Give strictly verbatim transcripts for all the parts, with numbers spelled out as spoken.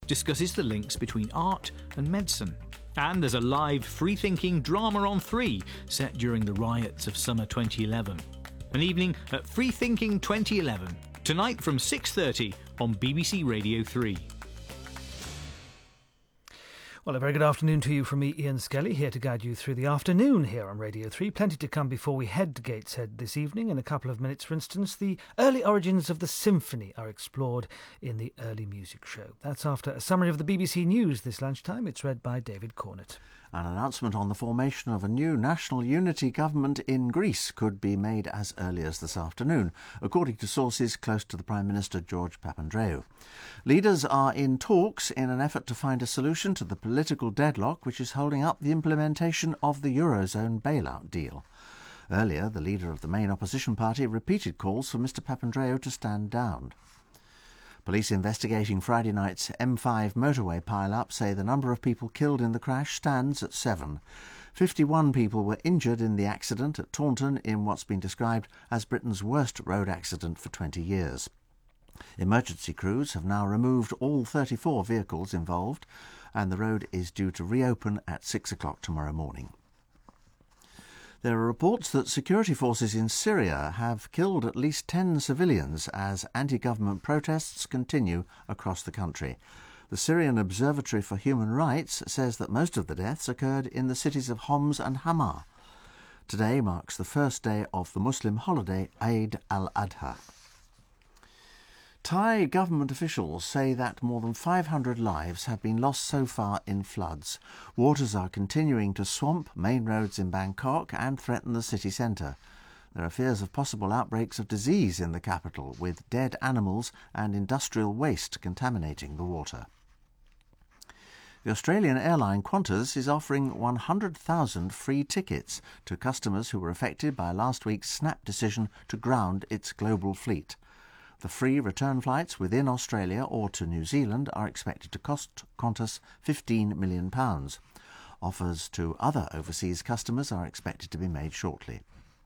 discusses the links between art and medicine. And there's a live free-thinking drama on three set during the riots of summer twenty eleven. An evening at Free Thinking twenty eleven, tonight from six thirty on B B C Radio three. Well, a very good afternoon to you from me, Ian Skelly, here to guide you through the afternoon here on Radio three. Plenty to come before we head to Gateshead this evening. In a couple of minutes, for instance, the early origins of the symphony are explored in the Early Music Show. That's after a summary of the B B C News this lunchtime. It's read by David Cornett. An announcement on the formation of a new national unity government in Greece could be made as early as this afternoon, according to sources close to the Prime Minister George Papandreou. Leaders are in talks in an effort to find a solution to the political deadlock which is holding up the implementation of the Eurozone bailout deal. Earlier, the leader of the main opposition party repeated calls for Mr Papandreou to stand down. Police investigating Friday night's M five motorway pile-up say the number of people killed in the crash stands at seven. fifty-one people were injured in the accident at Taunton in what's been described as Britain's worst road accident for twenty years. Emergency crews have now removed all thirty-four vehicles involved, and the road is due to reopen at six o'clock tomorrow morning. There are reports that security forces in Syria have killed at least ten civilians as anti-government protests continue across the country. The Syrian Observatory for Human Rights says that most of the deaths occurred in the cities of Homs and Hama. Today marks the first day of the Muslim holiday Eid al-Adha. Thai government officials say that more than five hundred lives have been lost so far in floods. Waters are continuing to swamp main roads in Bangkok and threaten the city centre. There are fears of possible outbreaks of disease in the capital, with dead animals and industrial waste contaminating the water. The Australian airline Qantas is offering one hundred thousand free tickets to customers who were affected by last week's snap decision to ground its global fleet. The free return flights within Australia or to New Zealand are expected to cost Qantas fifteen million pounds. Offers to other overseas customers are expected to be made shortly.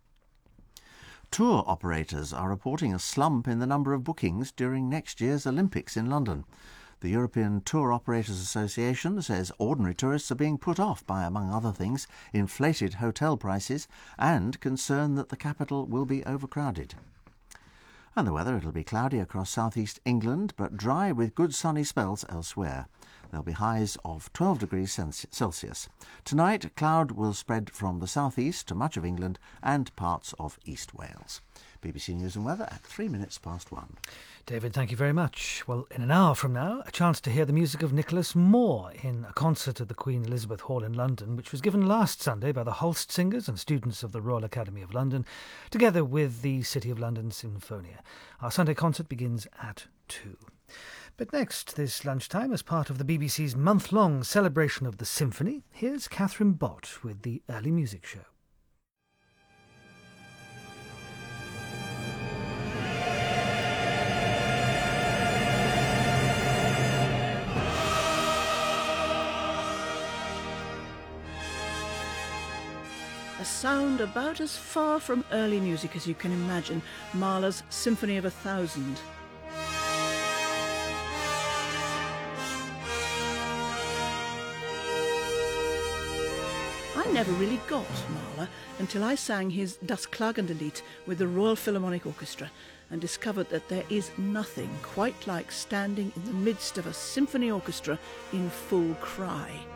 Tour operators are reporting a slump in the number of bookings during next year's Olympics in London. The European Tour Operators Association says ordinary tourists are being put off by, among other things, inflated hotel prices and concern that the capital will be overcrowded. And the weather, it'll be cloudy across southeast England, but dry with good sunny spells elsewhere. There'll be highs of twelve degrees Celsius. Tonight, cloud will spread from the southeast to much of England and parts of East Wales. B B C News and Weather at three minutes past one. David, thank you very much. Well, in an hour from now, a chance to hear the music of Nicholas Moore in a concert at the Queen Elizabeth Hall in London, which was given last Sunday by the Holst Singers and students of the Royal Academy of London, together with the City of London Sinfonia. Our Sunday concert begins at two. But next, this lunchtime, as part of the B B C's month-long celebration of the symphony, here's Catherine Bott with the Early Music Show. A sound about as far from early music as you can imagine, Mahler's Symphony of a Thousand. I never really got Mahler until I sang his Das Klagende Lied with the Royal Philharmonic Orchestra and discovered that there is nothing quite like standing in the midst of a symphony orchestra in full cry.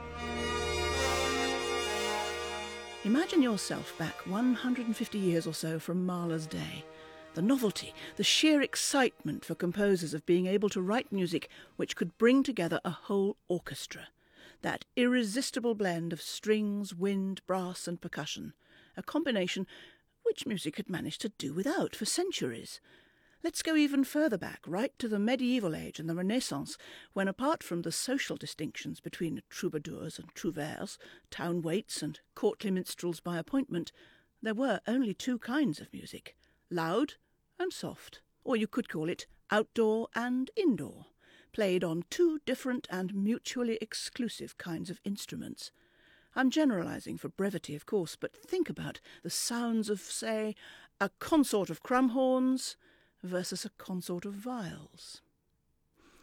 Imagine yourself back one hundred fifty years or so from Mahler's day. The novelty, the sheer excitement for composers of being able to write music which could bring together a whole orchestra. That irresistible blend of strings, wind, brass and percussion. A combination which music had managed to do without for centuries. Let's go even further back, right to the medieval age and the Renaissance, when apart from the social distinctions between troubadours and trouvères, town waits and courtly minstrels by appointment, there were only two kinds of music, loud and soft, or you could call it outdoor and indoor, played on two different and mutually exclusive kinds of instruments. I'm generalising for brevity, of course, but think about the sounds of, say, a consort of crumhorns versus a consort of viols.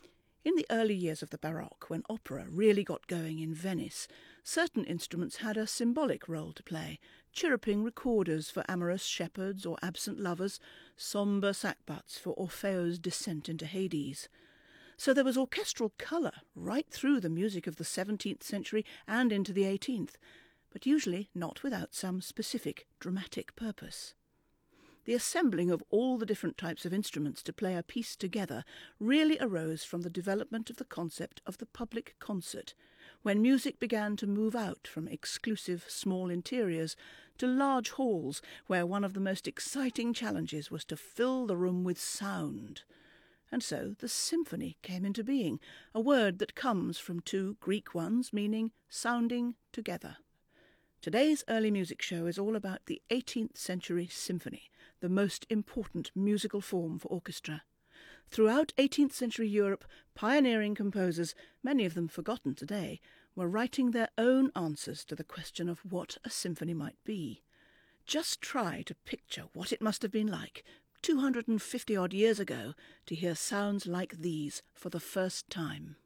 In the early years of the Baroque, when opera really got going in Venice, certain instruments had a symbolic role to play: chirruping recorders for amorous shepherds or absent lovers, sombre sackbuts for Orfeo's descent into Hades. So there was orchestral colour right through the music of the seventeenth century and into the eighteenth, but usually not without some specific dramatic purpose. The assembling of all the different types of instruments to play a piece together really arose from the development of the concept of the public concert, when music began to move out from exclusive small interiors to large halls where one of the most exciting challenges was to fill the room with sound. And so the symphony came into being, a word that comes from two Greek ones meaning sounding together. Today's early music show is all about the eighteenth century symphony, the most important musical form for orchestra. Throughout eighteenth century Europe, pioneering composers, many of them forgotten today, were writing their own answers to the question of what a symphony might be. Just try to picture what it must have been like, two hundred fifty odd years ago, to hear sounds like these for the first time.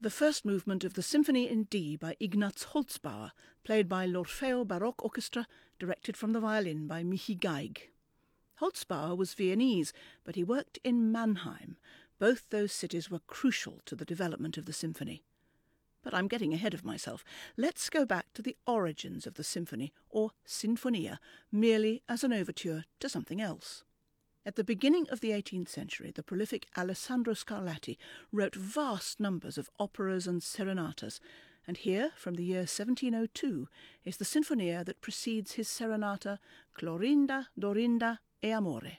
the first movement of the Symphony in D by Ignaz Holzbauer, played by l'Orfeo Baroque Orchestra, directed from the violin by Michi Geig. Holzbauer was Viennese, but he worked in Mannheim. Both those cities were crucial to the development of the symphony. But I'm getting ahead of myself. Let's go back to the origins of the symphony, or sinfonia, merely as an overture to something else. At the beginning of the eighteenth century, the prolific Alessandro Scarlatti wrote vast numbers of operas and serenatas, and here, from the year seventeen oh two, is the sinfonia that precedes his serenata Clorinda, Dorinda e Amore.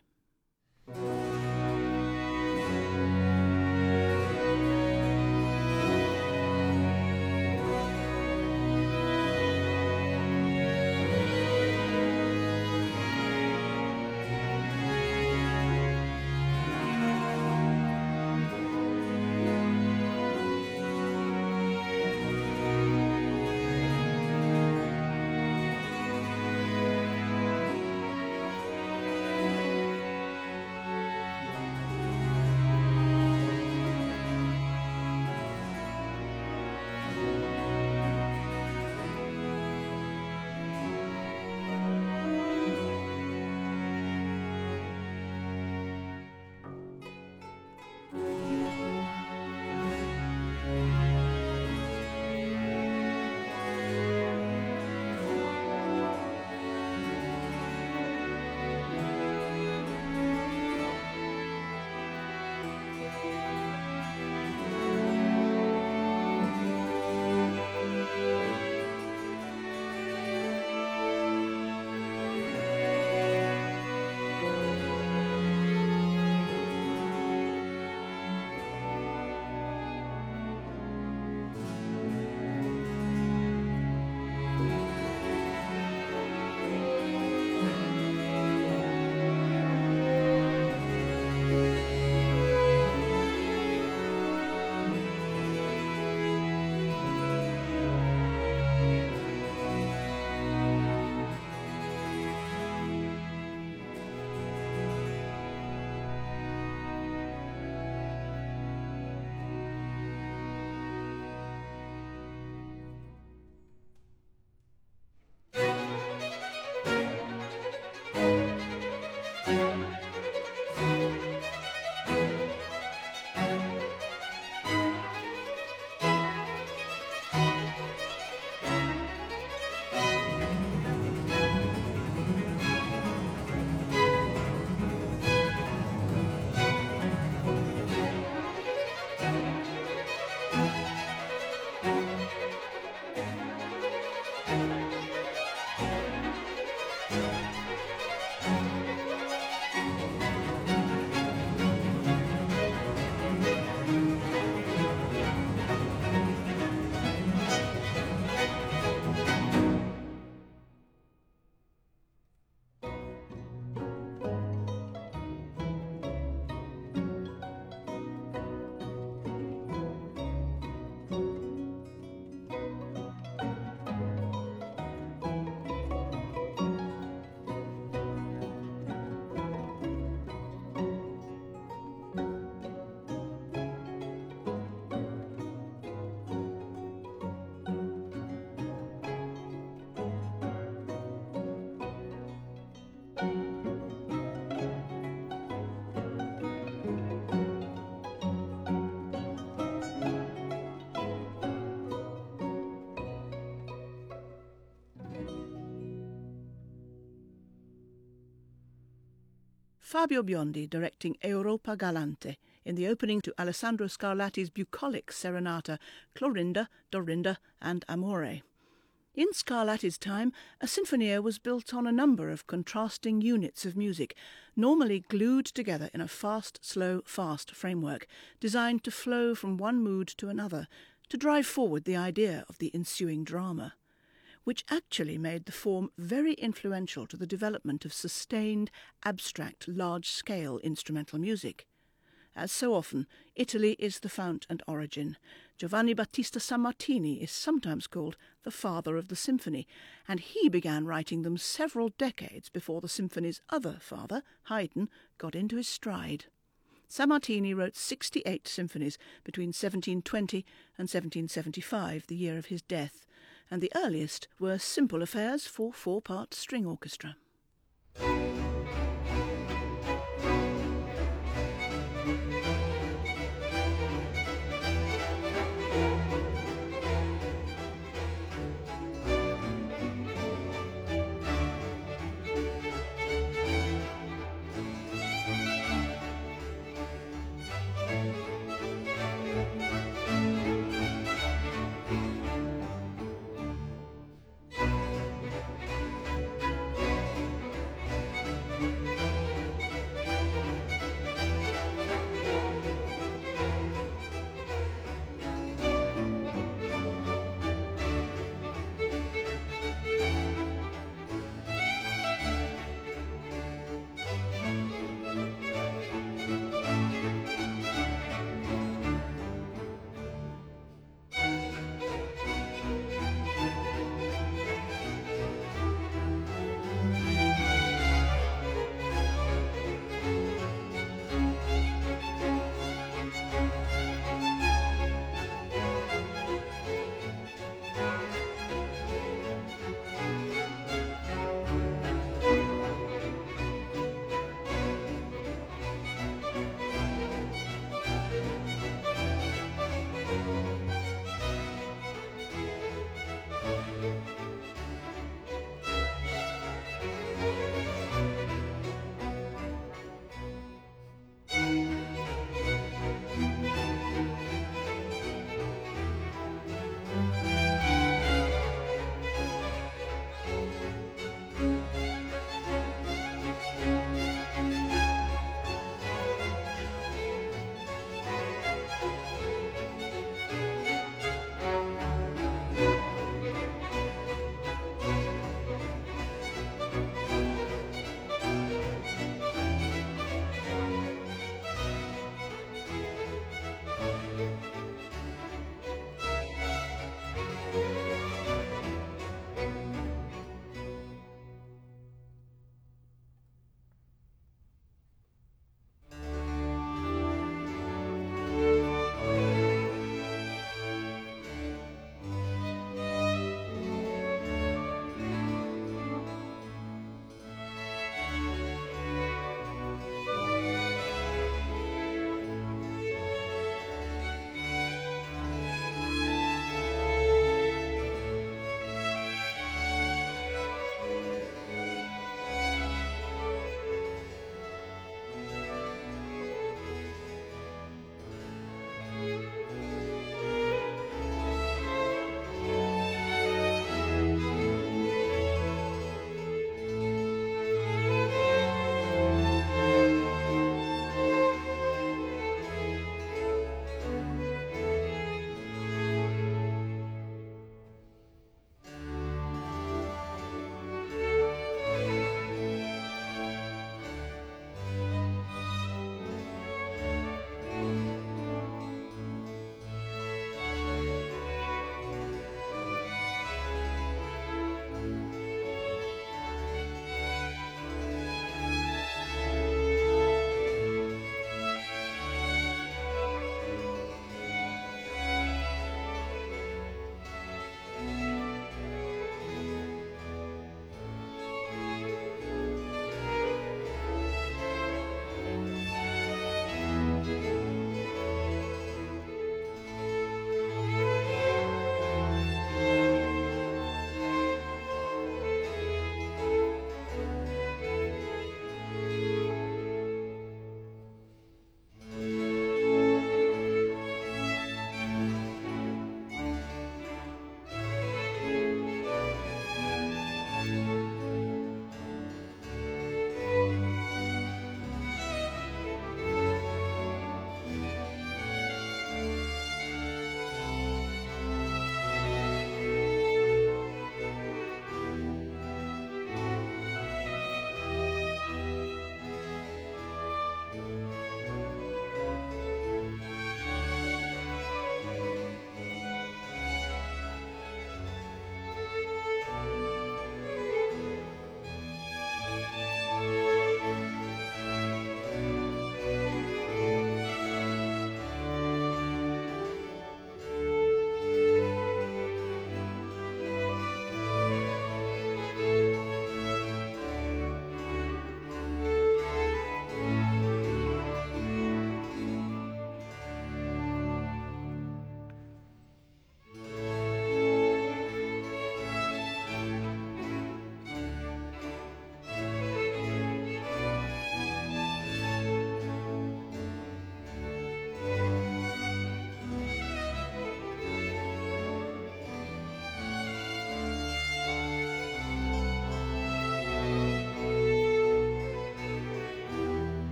Fabio Biondi directing Europa Galante in the opening to Alessandro Scarlatti's bucolic serenata Clorinda, Dorinda and Amore. In Scarlatti's time, a sinfonia was built on a number of contrasting units of music, normally glued together in a fast, slow, fast framework, designed to flow from one mood to another, to drive forward the idea of the ensuing drama, which actually made the form very influential to the development of sustained, abstract, large-scale instrumental music. As so often, Italy is the fount and origin. Giovanni Battista Sammartini is sometimes called the father of the symphony, and he began writing them several decades before the symphony's other father, Haydn, got into his stride. Sammartini wrote sixty-eight symphonies between seventeen twenty and seventeen seventy-five, the year of his death, and the earliest were simple affairs for four-part string orchestra.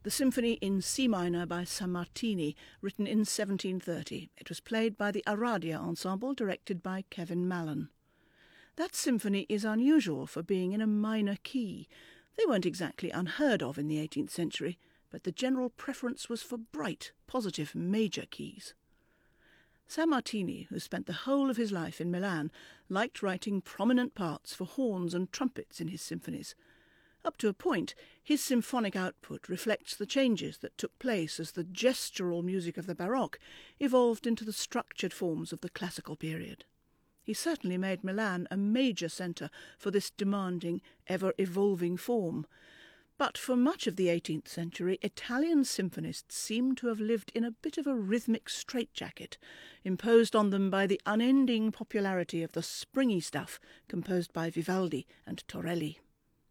the symphony in C minor by Sammartini, written in seventeen thirty. It was played by the Aradia Ensemble, directed by Kevin Mallon. That symphony is unusual for being in a minor key. They weren't exactly unheard of in the eighteenth century, but the general preference was for bright, positive major keys. Sammartini, who spent the whole of his life in Milan, liked writing prominent parts for horns and trumpets in his symphonies. Up to a point, his symphonic output reflects the changes that took place as the gestural music of the Baroque evolved into the structured forms of the classical period. He certainly made Milan a major centre for this demanding, ever-evolving form. But for much of the eighteenth century, Italian symphonists seem to have lived in a bit of a rhythmic straitjacket, imposed on them by the unending popularity of the springy stuff composed by Vivaldi and Torelli.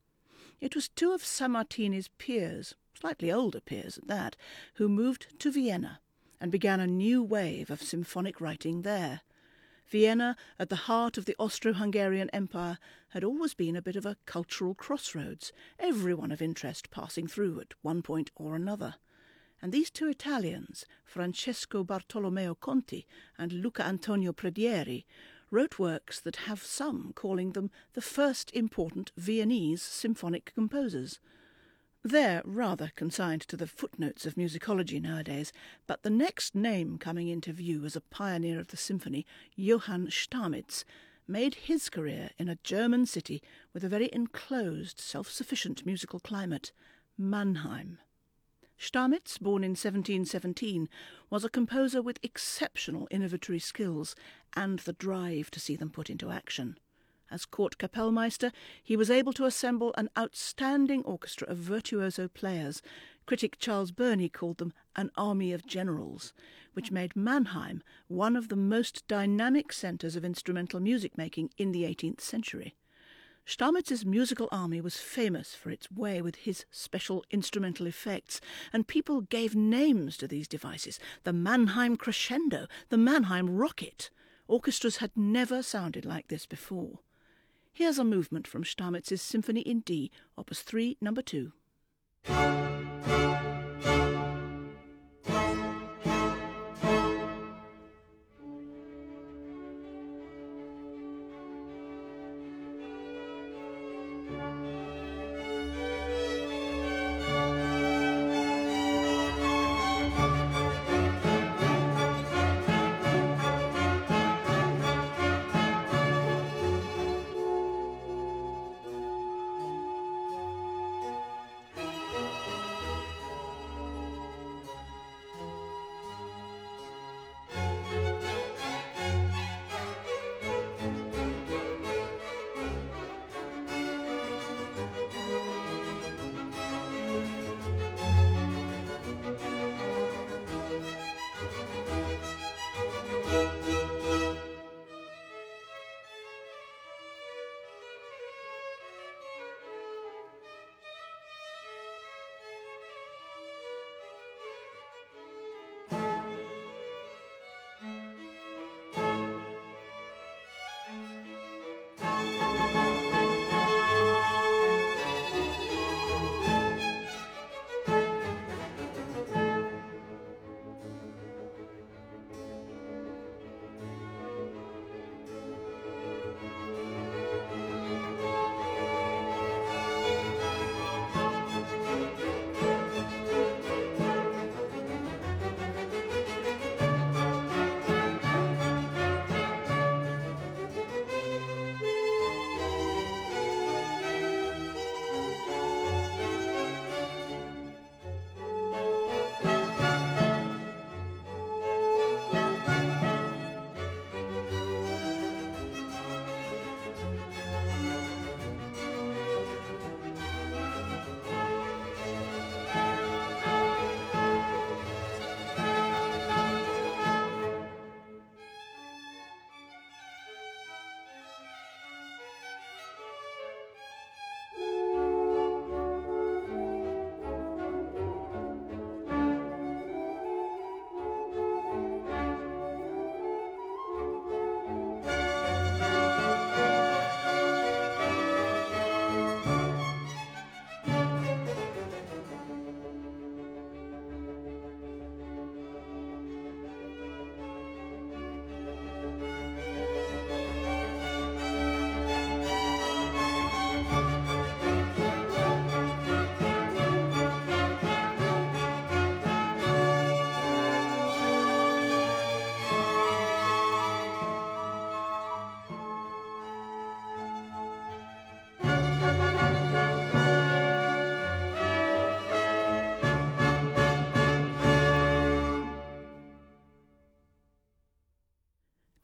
It was two of Sammartini's peers, slightly older peers at that, who moved to Vienna and began a new wave of symphonic writing there. Vienna, at the heart of the Austro-Hungarian Empire, had always been a bit of a cultural crossroads, everyone of interest passing through at one point or another. And these two Italians, Francesco Bartolomeo Conti and Luca Antonio Predieri, wrote works that have some calling them the first important Viennese symphonic composers. They're rather consigned to the footnotes of musicology nowadays, but the next name coming into view as a pioneer of the symphony, Johann Stamitz, made his career in a German city with a very enclosed, self-sufficient musical climate, Mannheim. Stamitz, born in seventeen seventeen, was a composer with exceptional innovatory skills and the drive to see them put into action. As court Kapellmeister, he was able to assemble an outstanding orchestra of virtuoso players. Critic Charles Burney called them an army of generals, which made Mannheim one of the most dynamic centres of instrumental music making in the eighteenth century. Stamitz's musical army was famous for its way with his special instrumental effects, and people gave names to these devices: the Mannheim Crescendo, the Mannheim Rocket. Orchestras had never sounded like this before. Here's a movement from Stamitz's Symphony in D, Opus three, number two.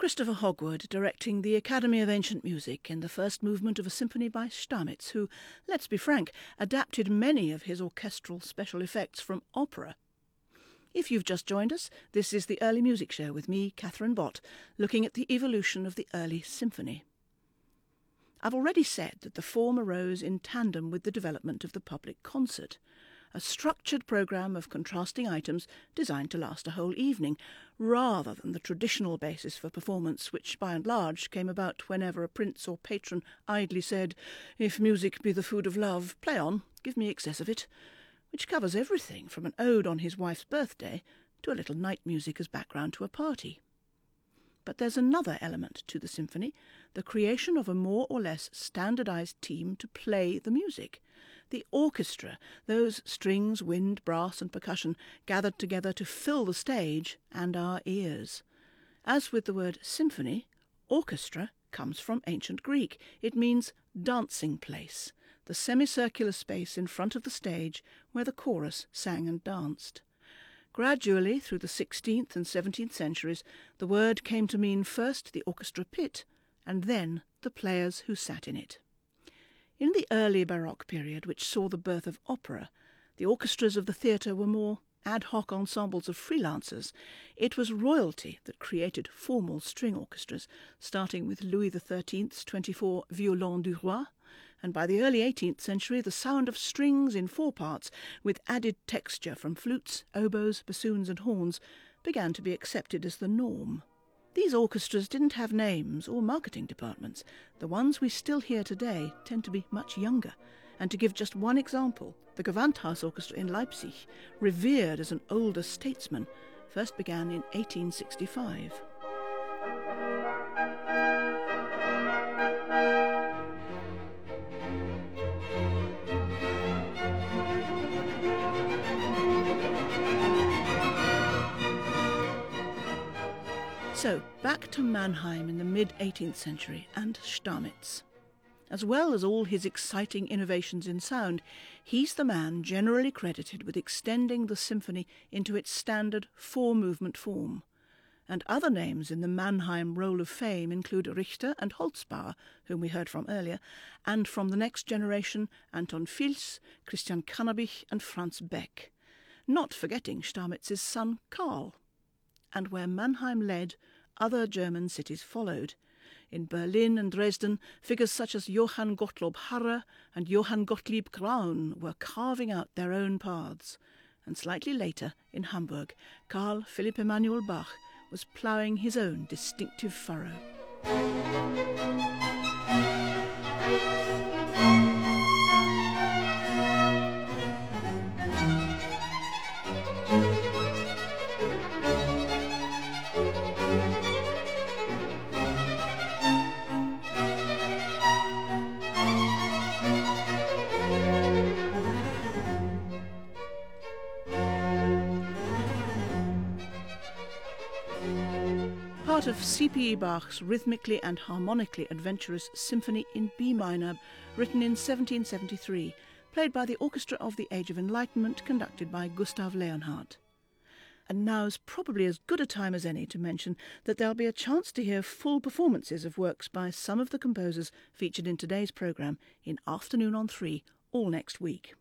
Christopher Hogwood directing the Academy of Ancient Music in the first movement of a symphony by Stamitz, who, let's be frank, adapted many of his orchestral special effects from opera. If you've just joined us, this is the Early Music Show with me, Catherine Bott, looking at the evolution of the early symphony. I've already said that the form arose in tandem with the development of the public concert, a structured programme of contrasting items designed to last a whole evening, rather than the traditional basis for performance, which by and large came about whenever a prince or patron idly said, "If music be the food of love, play on, give me excess of it," which covers everything from an ode on his wife's birthday to a little night music as background to a party. But there's another element to the symphony, the creation of a more or less standardised team to play the music. The orchestra, those strings, wind, brass and percussion gathered together to fill the stage and our ears. As with the word symphony, orchestra comes from ancient Greek. It means dancing place, the semicircular space in front of the stage where the chorus sang and danced. Gradually, through the sixteenth and seventeenth centuries, the word came to mean first the orchestra pit and then the players who sat in it. In the early Baroque period, which saw the birth of opera, the orchestras of the theatre were more ad hoc ensembles of freelancers. It was royalty that created formal string orchestras, starting with Louis the thirteenth's twenty-four Violons du Roi, and by the early eighteenth century the sound of strings in four parts, with added texture from flutes, oboes, bassoons and horns, began to be accepted as the norm. These orchestras didn't have names or marketing departments. The ones we still hear today tend to be much younger. And to give just one example, the Gewandhaus Orchestra in Leipzig, revered as an older statesman, first began in eighteen sixty-five. So, back to Mannheim in the mid-eighteenth century and Stamitz. As well as all his exciting innovations in sound, he's the man generally credited with extending the symphony into its standard four-movement form. And other names in the Mannheim Roll of Fame include Richter and Holzbauer, whom we heard from earlier, and from the next generation, Anton Fils, Christian Cannabich and Franz Beck. Not forgetting Stamitz's son Karl. And where Mannheim led, other German cities followed. In Berlin and Dresden, figures such as Johann Gottlob Harrer and Johann Gottlieb Graun were carving out their own paths. And slightly later, in Hamburg, Carl Philipp Emanuel Bach was ploughing his own distinctive furrow. Part of C P E Bach's rhythmically and harmonically adventurous Symphony in B minor, written in seventeen seventy-three, played by the Orchestra of the Age of Enlightenment, conducted by Gustav Leonhardt. And now's probably as good a time as any to mention that there'll be a chance to hear full performances of works by some of the composers featured in today's programme in Afternoon on three, all next week.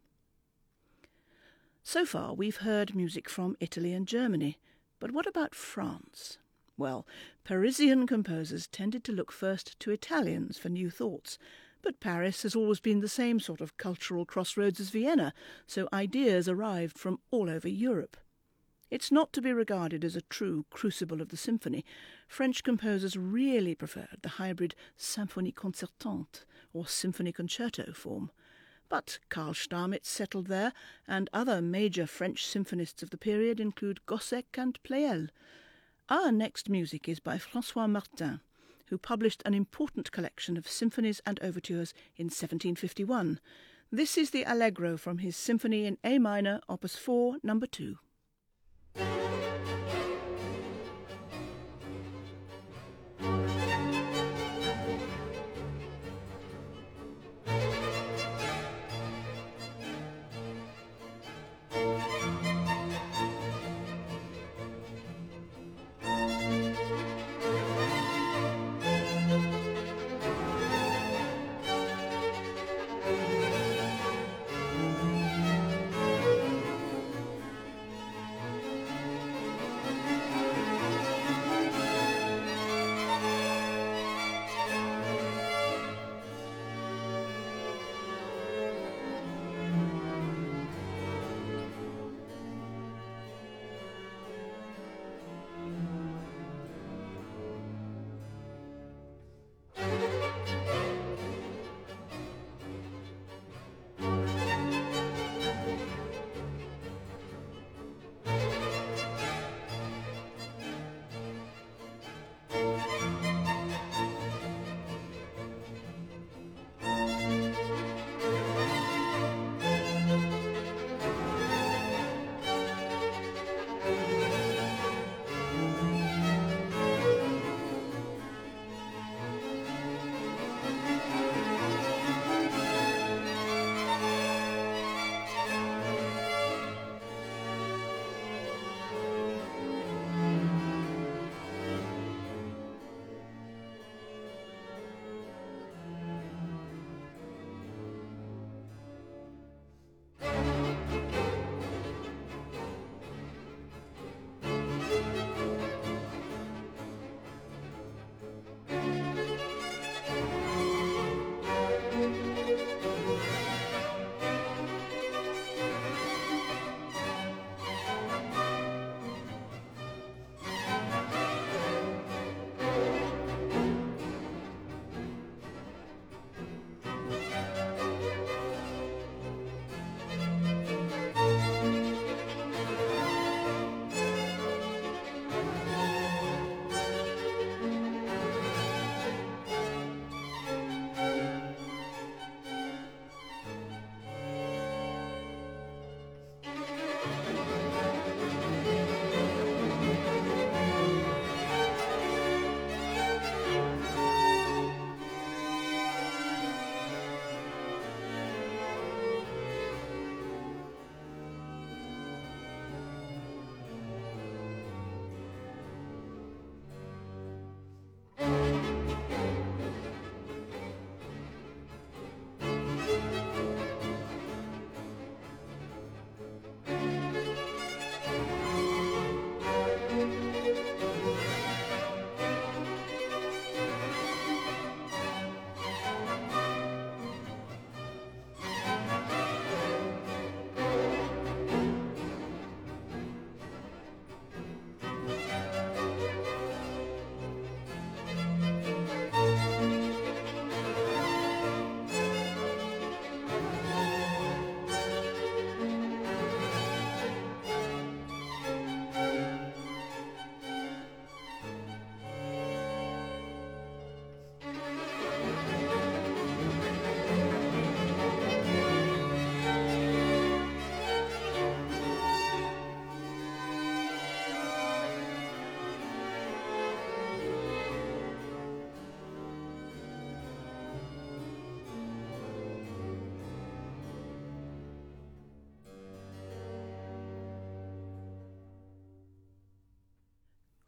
So far we've heard music from Italy and Germany, but what about France? Well, Parisian composers tended to look first to Italians for new thoughts, but Paris has always been the same sort of cultural crossroads as Vienna, so ideas arrived from all over Europe. It's not to be regarded as a true crucible of the symphony. French composers really preferred the hybrid symphonie concertante or symphony concerto form. But Karl Stamitz settled there, and other major French symphonists of the period include Gossec and Pleyel. Our next music is by François Martin, who published an important collection of symphonies and overtures in seventeen fifty-one. This is the Allegro from his Symphony in A minor, Opus four, number two.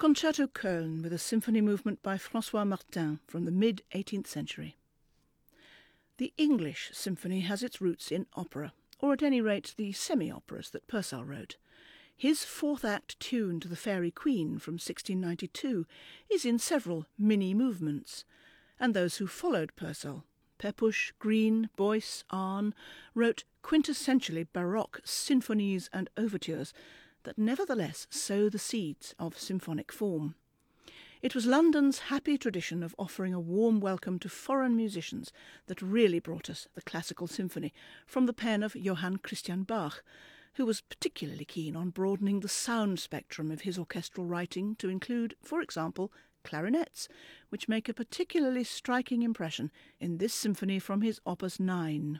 Concerto Köln with a symphony movement by François Martin from the mid-eighteenth century. The English symphony has its roots in opera, or at any rate the semi-operas that Purcell wrote. His fourth act tune to the Fairy Queen from sixteen ninety-two is in several mini-movements, and those who followed Purcell, Pepusch, Green, Boyce, Arne, wrote quintessentially baroque symphonies and overtures that nevertheless sow the seeds of symphonic form. It was London's happy tradition of offering a warm welcome to foreign musicians that really brought us the classical symphony from the pen of Johann Christian Bach, who was particularly keen on broadening the sound spectrum of his orchestral writing to include, for example, clarinets, which make a particularly striking impression in this symphony from his Opus nine.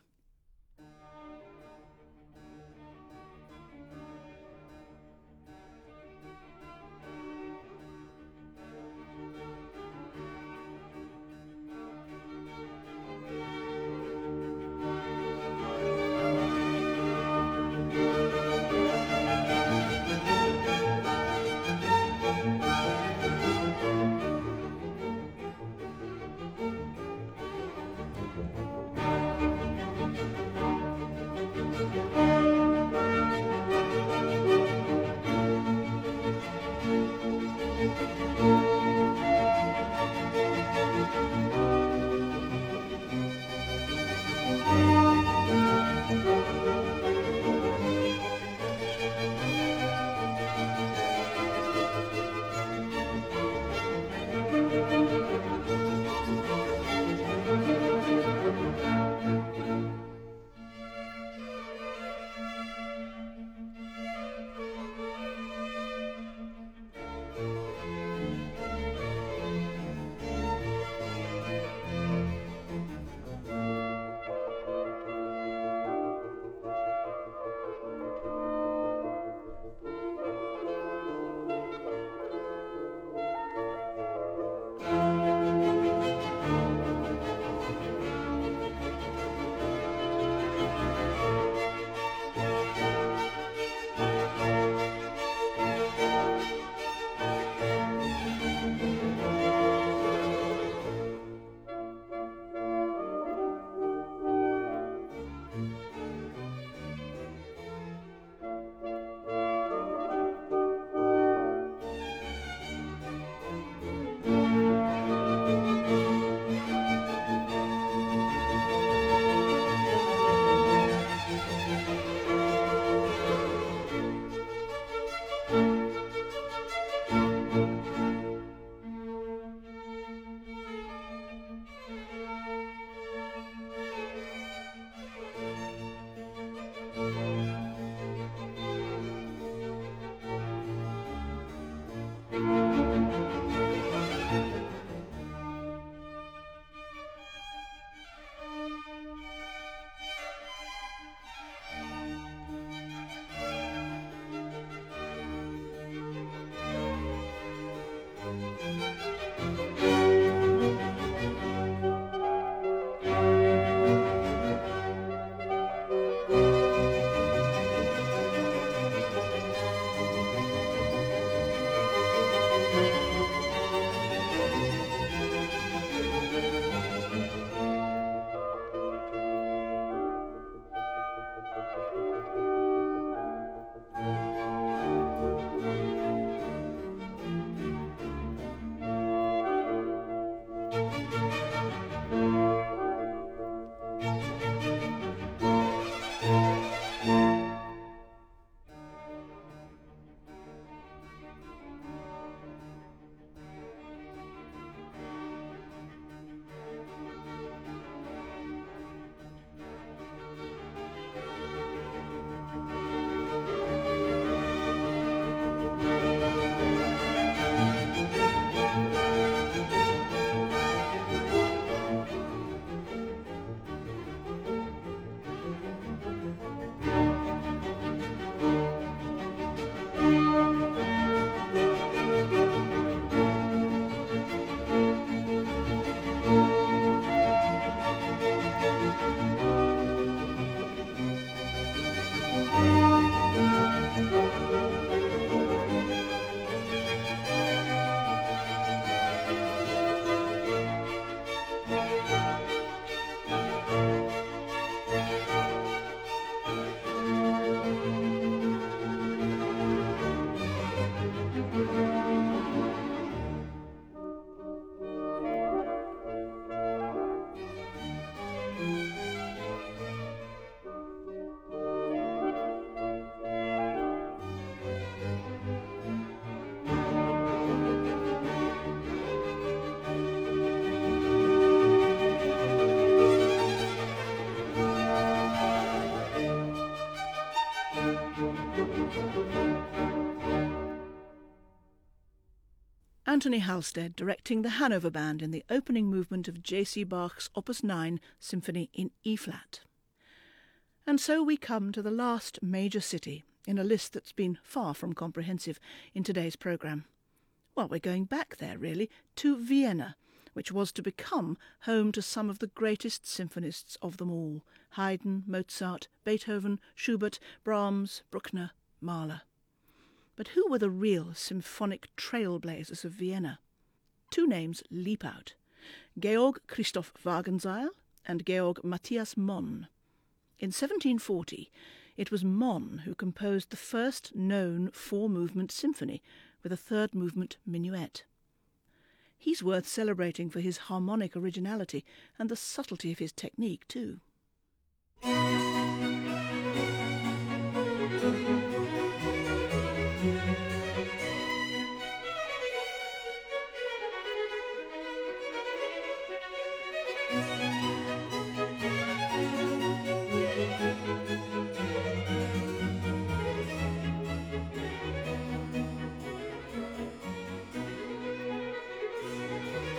Anthony Halstead directing the Hanover Band in the opening movement of J C Bach's Opus nine Symphony in E-flat. And so we come to the last major city in a list that's been far from comprehensive in today's programme. Well, we're going back there, really, to Vienna, which was to become home to some of the greatest symphonists of them all: Haydn, Mozart, Beethoven, Schubert, Brahms, Bruckner, Mahler. But who were the real symphonic trailblazers of Vienna? Two names leap out: Georg Christoph Wagenseil and Georg Matthias Monn. In seventeen forty, it was Monn who composed the first known four-movement symphony with a third-movement minuet. He's worth celebrating for his harmonic originality and the subtlety of his technique, too.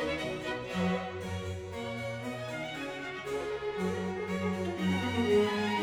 Thank you.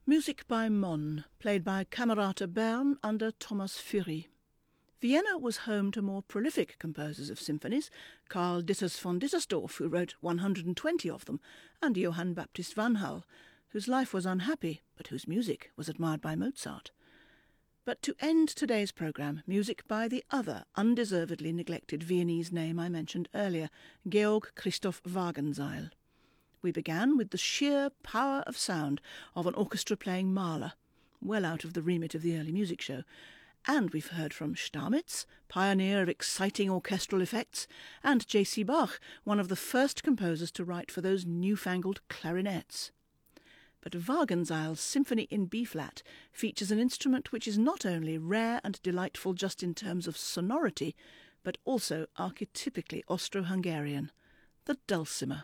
Music by Mon, played by Camerata Bern under Thomas Fury. Vienna was home to more prolific composers of symphonies, Karl Ditters von Dittersdorf, who wrote one hundred twenty of them, and Johann Baptist van Hal, whose life was unhappy, but whose music was admired by Mozart. But to end today's programme, music by the other undeservedly neglected Viennese name I mentioned earlier, Georg Christoph Wagenseil. We began with the sheer power of sound of an orchestra playing Mahler, well out of the remit of the early music show, and we've heard from Stamitz, pioneer of exciting orchestral effects, and J C Bach, one of the first composers to write for those newfangled clarinets. But Wagenseil's Symphony in B-flat features an instrument which is not only rare and delightful just in terms of sonority, but also archetypically Austro-Hungarian, the dulcimer.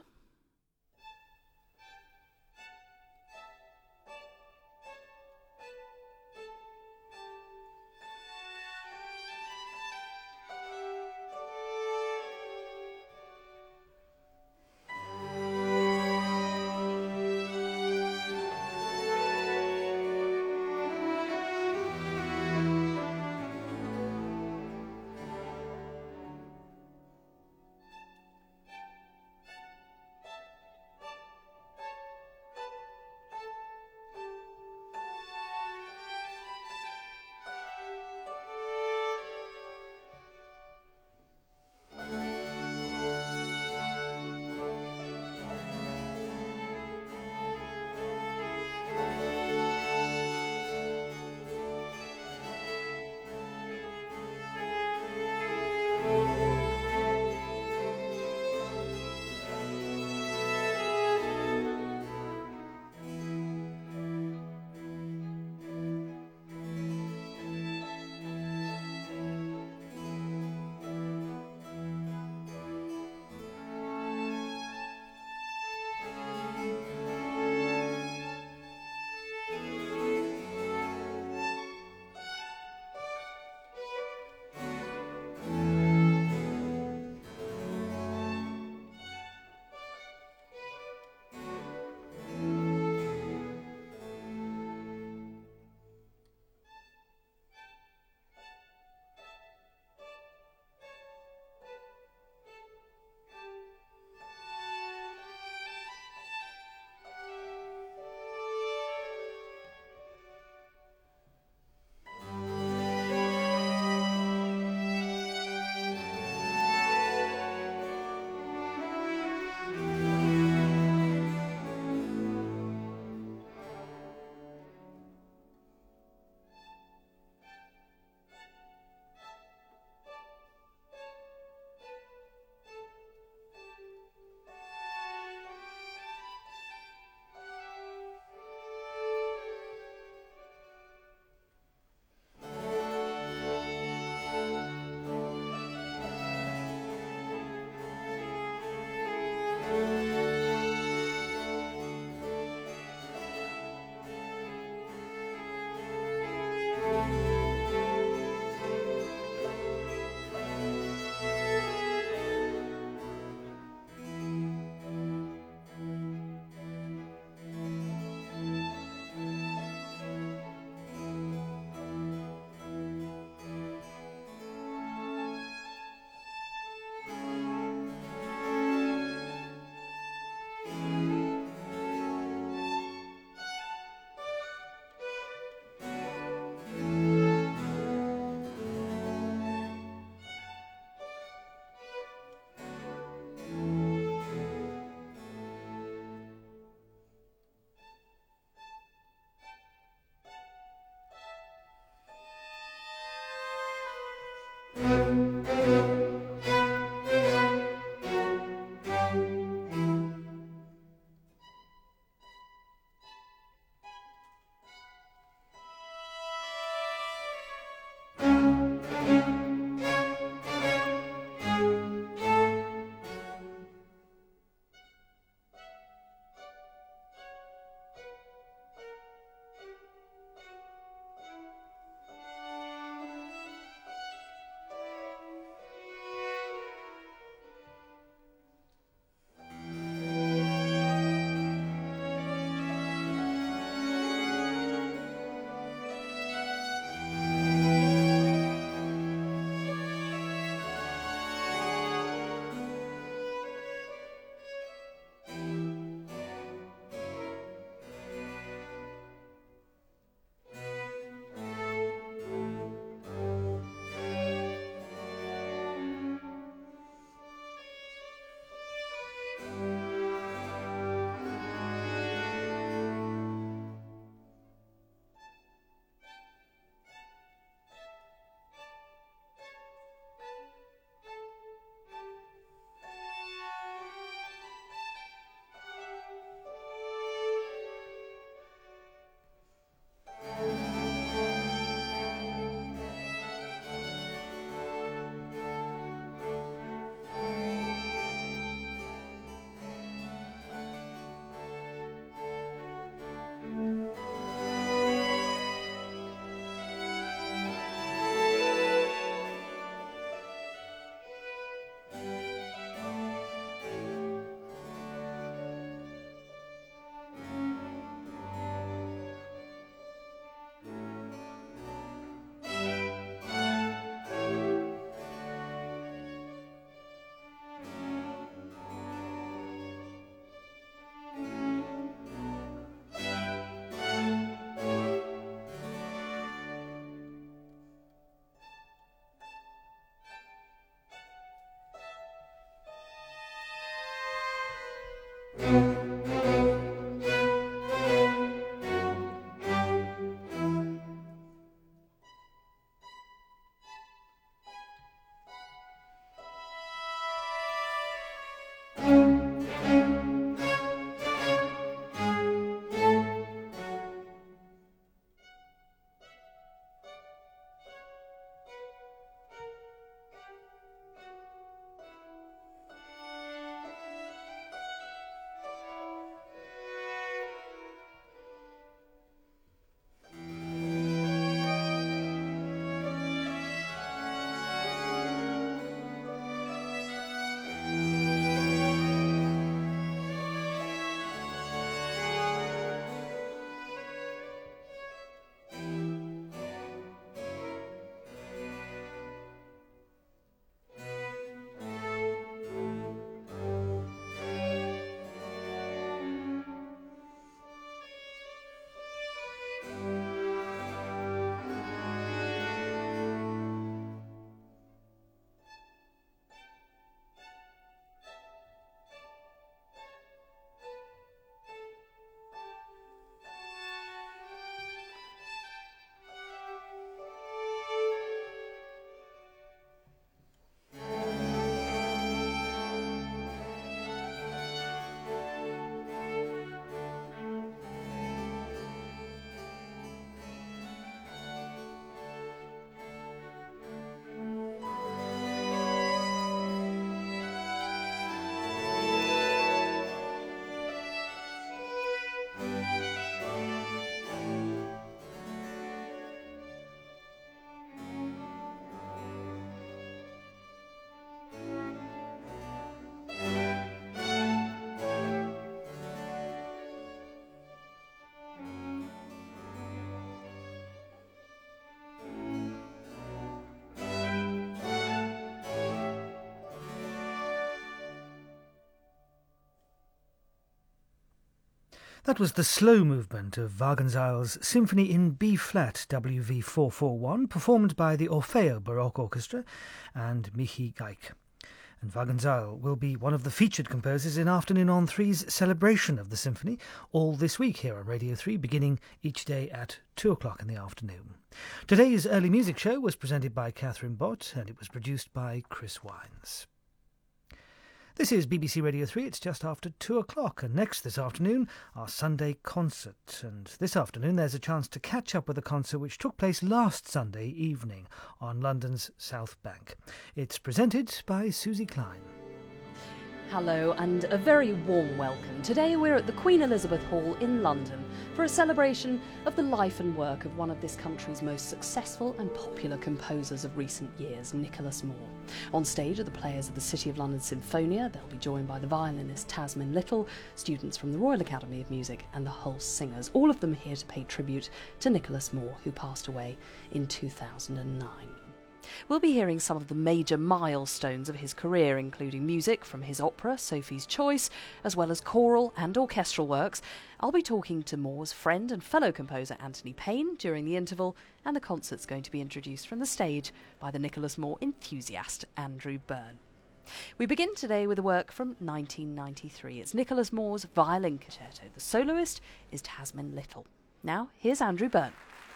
That was the slow movement of Wagenseil's Symphony in B-flat W V four forty-one, performed by the Orfeo Baroque Orchestra and Michi Geik. And Wagenseil will be one of the featured composers in Afternoon on three's celebration of the symphony, all this week here on Radio three, beginning each day at two o'clock in the afternoon. Today's early music show was presented by Catherine Bott, and it was produced by Chris Wines. This is B B C Radio three, it's just after two o'clock, and next this afternoon, our Sunday concert. And this afternoon there's a chance to catch up with a concert which took place last Sunday evening on London's South Bank. It's presented by Susie Klein. Hello and a very warm welcome. Today we're at the Queen Elizabeth Hall in London for a celebration of the life and work of one of this country's most successful and popular composers of recent years, Nicholas Moore. On stage are the players of the City of London Sinfonia. They'll be joined by the violinist Tasmin Little, students from the Royal Academy of Music and the Hull Singers, all of them here to pay tribute to Nicholas Moore, who passed away in two thousand nine. We'll be hearing some of the major milestones of his career, including music from his opera, Sophie's Choice, as well as choral and orchestral works. I'll be talking to Moore's friend and fellow composer Anthony Payne during the interval, and the concert's going to be introduced from the stage by the Nicholas Moore enthusiast Andrew Byrne. We begin today with a work from nineteen ninety-three. It's Nicholas Moore's Violin Concerto. The soloist is Tasmin Little. Now, here's Andrew Byrne.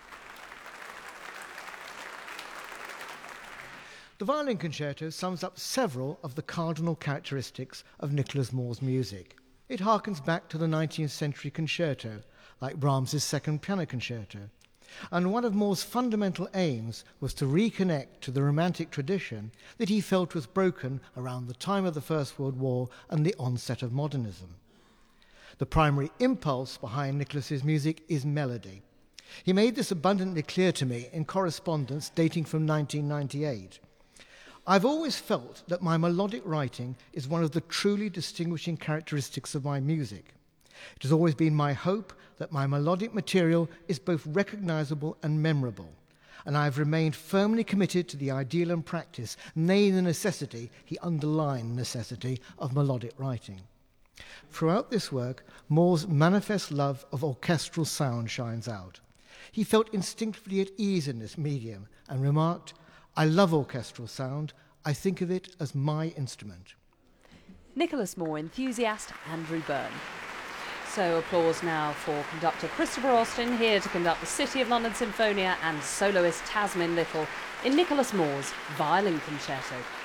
The Violin Concerto sums up several of the cardinal characteristics of Nicholas Moore's music. It harkens back to the nineteenth century concerto, like Brahms's Second Piano Concerto. And one of Moore's fundamental aims was to reconnect to the Romantic tradition that he felt was broken around the time of the First World War and the onset of modernism. The primary impulse behind Nicholas's music is melody. He made this abundantly clear to me in correspondence dating from nineteen ninety-eight. I've always felt that my melodic writing is one of the truly distinguishing characteristics of my music. It has always been my hope that my melodic material is both recognizable and memorable, and I have remained firmly committed to the ideal and practice, nay, the necessity, he underlined necessity, of melodic writing. Throughout this work, Moore's manifest love of orchestral sound shines out. He felt instinctively at ease in this medium and remarked, "I love orchestral sound. I think of it as my instrument." Nicholas Moore enthusiast Andrew Byrne. So applause now for conductor Christopher Austin, here to conduct the City of London Sinfonia, and soloist Tasmin Little in Nicholas Moore's Violin Concerto.